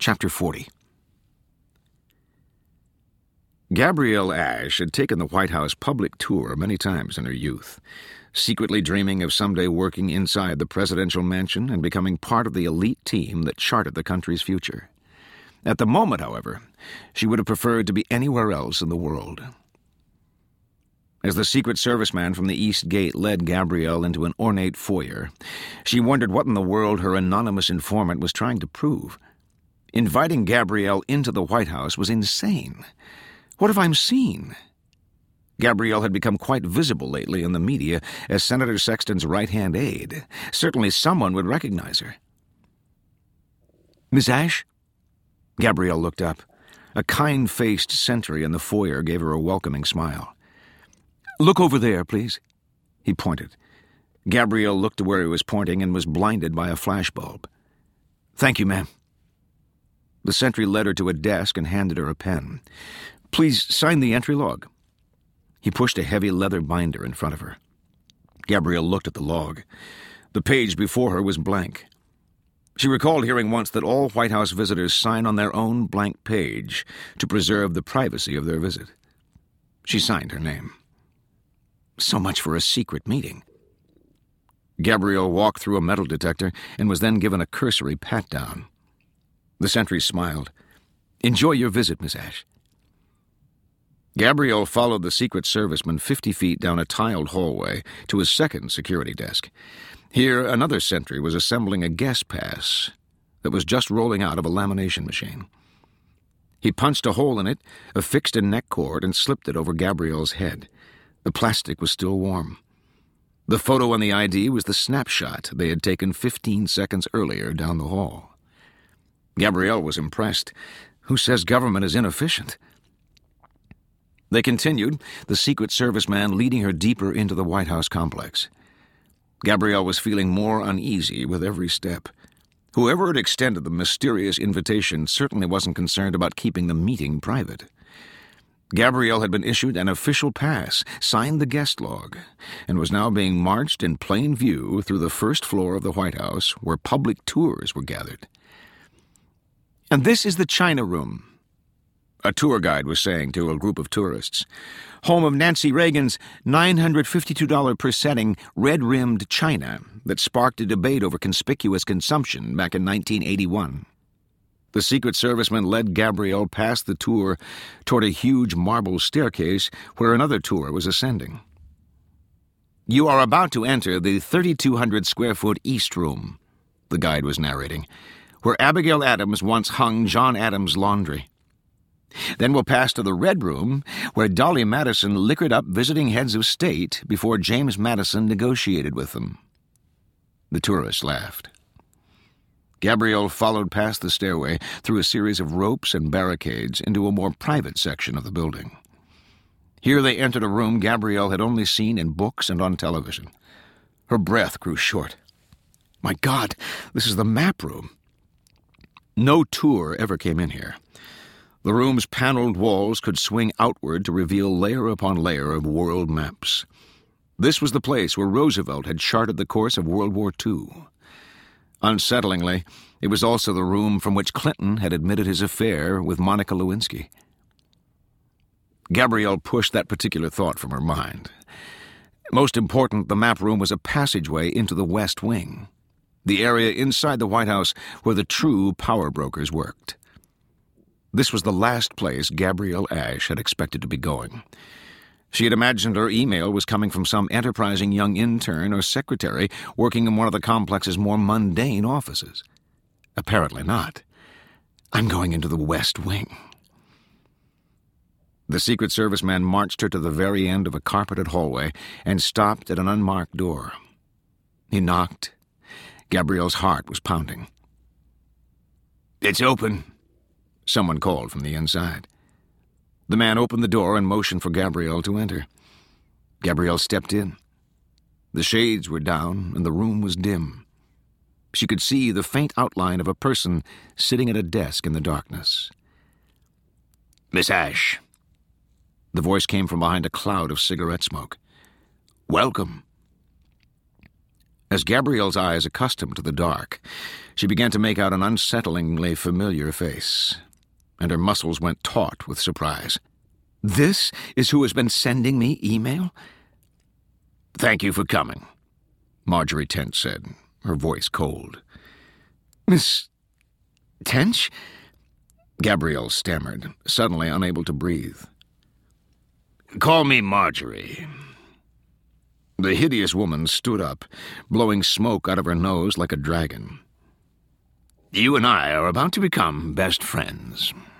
Chapter 40. Gabrielle Ashe had taken the White House public tour many times in her youth, secretly dreaming of someday working inside the presidential mansion and becoming part of the elite team that charted the country's future. At the moment, however, she would have preferred to be anywhere else in the world. As the Secret Service man from the East Gate led Gabrielle into an ornate foyer, she wondered what in the world her anonymous informant was trying to prove. Inviting Gabrielle into the White House was insane. What have I seen? Gabrielle had become quite visible lately in the media as Senator Sexton's right-hand aide. Certainly someone would recognize her. Miss Ashe? Gabrielle looked up. A kind-faced sentry in the foyer gave her a welcoming smile. Look over there, please. He pointed. Gabrielle looked to where he was pointing and was blinded by a flashbulb. Thank you, ma'am. The sentry led her to a desk and handed her a pen. Please sign the entry log. He pushed a heavy leather binder in front of her. Gabrielle looked at the log. The page before her was blank. She recalled hearing once that all White House visitors sign on their own blank page to preserve the privacy of their visit. She signed her name. So much for a secret meeting. Gabrielle walked through a metal detector and was then given a cursory pat-down. The sentry smiled. Enjoy your visit, Miss Ashe. Gabrielle followed the Secret Serviceman 50 feet down a tiled hallway to his second security desk. Here, another sentry was assembling a guest pass that was just rolling out of a lamination machine. He punched a hole in it, affixed a neck cord, and slipped it over Gabrielle's head. The plastic was still warm. The photo on the ID was the snapshot they had taken 15 seconds earlier down the hall. Gabrielle was impressed. Who says government is inefficient? They continued, the Secret Service man leading her deeper into the White House complex. Gabrielle was feeling more uneasy with every step. Whoever had extended the mysterious invitation certainly wasn't concerned about keeping the meeting private. Gabrielle had been issued an official pass, signed the guest log, and was now being marched in plain view through the first floor of the White House where public tours were gathered. And this is the China Room, a tour guide was saying to a group of tourists. Home of Nancy Reagan's $952 per setting red-rimmed china that sparked a debate over conspicuous consumption back in 1981. The Secret Serviceman led Gabrielle past the tour toward a huge marble staircase where another tour was ascending. You are about to enter the 3,200-square-foot East Room, the guide was narrating, where Abigail Adams once hung John Adams' laundry. Then we'll pass to the Red Room, where Dolly Madison liquored up visiting heads of state before James Madison negotiated with them. The tourists laughed. Gabrielle followed past the stairway through a series of ropes and barricades into a more private section of the building. Here they entered a room Gabrielle had only seen in books and on television. Her breath grew short. My God, this is the map room. No tour ever came in here. The room's paneled walls could swing outward to reveal layer upon layer of world maps. This was the place where Roosevelt had charted the course of World War II. Unsettlingly, it was also the room from which Clinton had admitted his affair with Monica Lewinsky. Gabrielle pushed that particular thought from her mind. Most important, the map room was a passageway into the West Wing, the area inside the White House where the true power brokers worked. This was the last place Gabrielle Ashe had expected to be going. She had imagined her email was coming from some enterprising young intern or secretary working in one of the complex's more mundane offices. Apparently not. I'm going into the West Wing. The Secret Service man marched her to the very end of a carpeted hallway and stopped at an unmarked door. He knocked. Gabrielle's heart was pounding. It's open, someone called from the inside. The man opened the door and motioned for Gabrielle to enter. Gabrielle stepped in. The shades were down and the room was dim. She could see the faint outline of a person sitting at a desk in the darkness. Miss Ashe. The voice came from behind a cloud of cigarette smoke. Welcome. As Gabrielle's eyes accustomed to the dark, she began to make out an unsettlingly familiar face, and her muscles went taut with surprise. "This is who has been sending me email?" "Thank you for coming," Marjorie Tench said, her voice cold. "Miss Tench?" Gabrielle stammered, suddenly unable to breathe. "Call me Marjorie." The hideous woman stood up, blowing smoke out of her nose like a dragon. "You and I are about to become best friends."